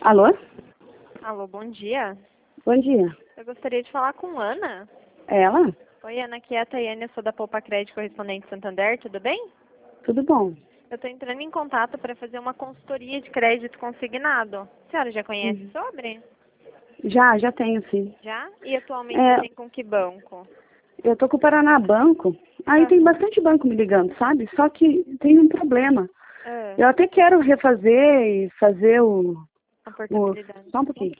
Alô? Alô, bom dia. Bom dia. Eu gostaria de falar com Ana. É ela? Oi, Ana, aqui é a Tayane, eu sou da Poupa Crédito Correspondente Santander, tudo bem? Tudo bom? Eu estou entrando em contato para fazer uma consultoria de crédito consignado. A senhora já conhece Uhum. sobre? Já tenho, sim. Já? E atualmente É, tem com que banco? eu tô com o Paraná Banco. Aí tem Aham. bastante banco me ligando, sabe? Só que tem um problema. Ah, Eu até quero refazer e fazer a o... portabilidade. Só um pouquinho.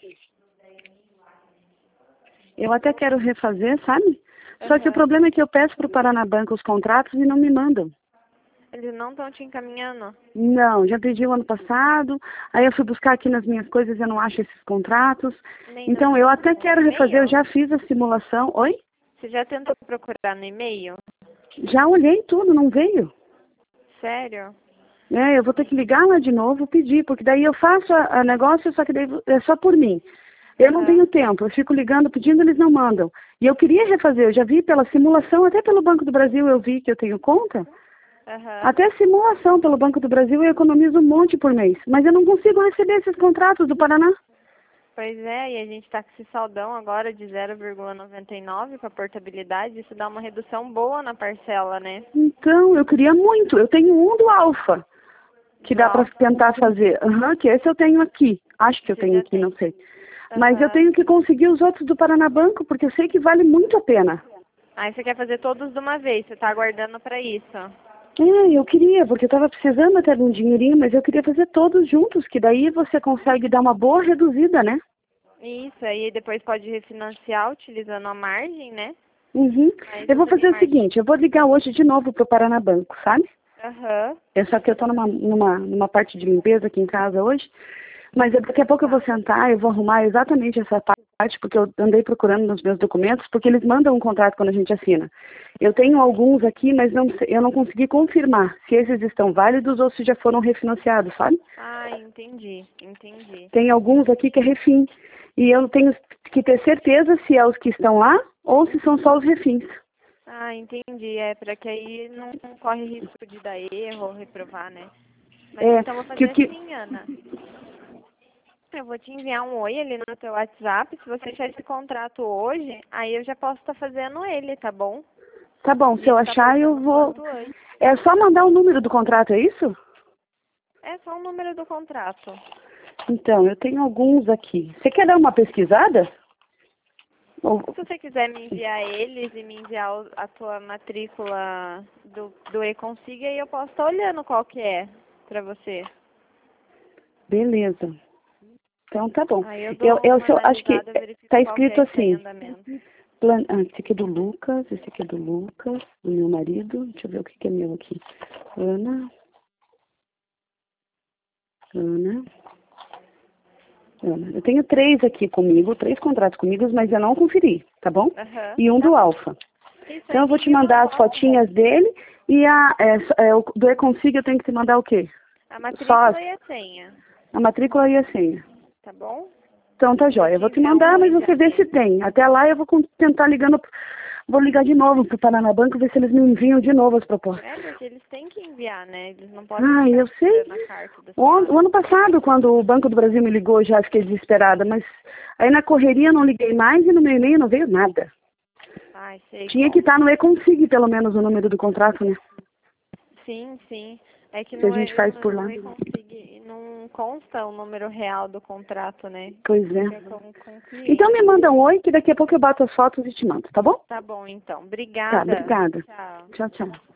Eu até quero refazer, sabe? Só que o Aham. problema é que eu peço pro Paraná Banco os contratos e não me mandam. Eles não estão te encaminhando? Não, já pedi o ano passado, aí eu fui buscar aqui nas minhas coisas e eu não acho esses contratos. Nem Então eu até quero no refazer, eu e-mail? já fiz a simulação. Oi? Você já tentou procurar no e-mail? Já olhei tudo, não veio. Sério? Eu vou ter que ligar lá de novo, pedir, porque daí eu faço a negócio, só que daí é só por mim. Eu não Aham. tenho tempo, eu fico ligando, pedindo, eles não mandam. E eu queria refazer, eu já vi pela simulação, até pelo Banco do Brasil eu vi que eu tenho conta. Aham. Até a simulação pelo Banco do Brasil eu economizo um monte por mês. Mas eu não consigo receber esses contratos do Paraná. Pois é, e a gente está com esse saldão agora de 0,99 com a portabilidade, isso dá uma redução boa na parcela, né? Então, eu queria muito. Eu tenho um do Alfa, que Do dá para Alfa, tentar fazer. Aham, que esse eu tenho aqui. Acho que eu você tenho já aqui, não tem. sei. Mas eu Aham. tenho que conseguir os outros do Paraná Banco, porque eu sei que vale muito a pena. Aí você quer fazer todos de uma vez, você está aguardando para isso. Eu queria, porque eu estava precisando até de um dinheirinho, mas eu queria fazer todos juntos, que daí você consegue dar uma boa reduzida, né? Isso, aí depois pode refinanciar utilizando a margem, né? Uhum. Mas Eu vou você tem fazer o margem. seguinte, eu vou ligar hoje de novo pro Paraná Banco, sabe? Aham. Só que eu estou numa parte de limpeza aqui em casa hoje, mas daqui a pouco eu vou Tá. sentar, eu vou arrumar exatamente essa parte, porque eu andei procurando nos meus documentos, porque eles mandam um contrato quando a gente assina. Eu tenho alguns aqui, mas eu não consegui confirmar se esses estão válidos ou se já foram refinanciados, sabe? Ah, entendi. Tem alguns aqui que é refim, e eu tenho que ter certeza se é os que estão lá ou se são só os refins. Ah, entendi. É, para que aí não corre risco de dar erro ou reprovar, né? Mas É, então vou que fazer o que... assim, Ana. Eu vou te enviar um oi ali no teu WhatsApp. Se você achar esse contrato hoje, aí eu já posso estar fazendo ele, tá bom? Tá bom, se E eu estar achar eu fazendo o vou... quanto antes. É só mandar o número do contrato, é isso? É só o número do contrato. Então, eu tenho alguns aqui. Você quer dar uma pesquisada? Ou- Se você quiser me enviar eles e me enviar a tua matrícula do E-Consiga, aí eu posso estar olhando qual que é pra você. Beleza. Então tá bom. Aí eu dou uma Acho que analisada, eu verifico tá qual que é escrito que está em assim. andamento. Esse aqui é do Lucas, esse aqui é do Lucas, do meu marido. Deixa eu ver o que é meu aqui. Ana, Ana, Ana. Eu tenho 3 aqui comigo, 3 contratos comigo, mas eu não conferi, tá bom? Aham, E um tá do bom. Alfa. Isso Então aí, eu me vou te envia uma mandar as foto. fotinhas dele e o do E-Consiga eu tenho que te mandar o quê? A Só matrícula e a senha, a matrícula e a senha. tá bom? Então tá Vou jóia. Eu te vou te enviar um mandar, mas oi você já vê se nele. tem. Até lá eu vou tentar ligando. Vou ligar de novo pro Paraná Banco, ver se eles me enviam de novo as propostas. É, porque eles têm que enviar, né? Eles não podem Ah, ficar eu sei. esperando a carta da O senhora. ano passado, quando o Banco do Brasil me ligou, eu já fiquei desesperada, mas aí na correria eu não liguei mais e no meu e-mail não veio nada. Ai, sei Tinha que como. estar no E-Consigue, pelo menos, o número do contrato, né? Sim. É que Que a não gente é, faz por lá. não é conseguir, não consta o número real do contrato, né? Pois é. Fica com o Então me cliente. manda um oi, que daqui a pouco eu bato as fotos e te mando, tá bom? Tá bom, então. Tá, Obrigada. obrigada. Tchau. Tchau, tchau.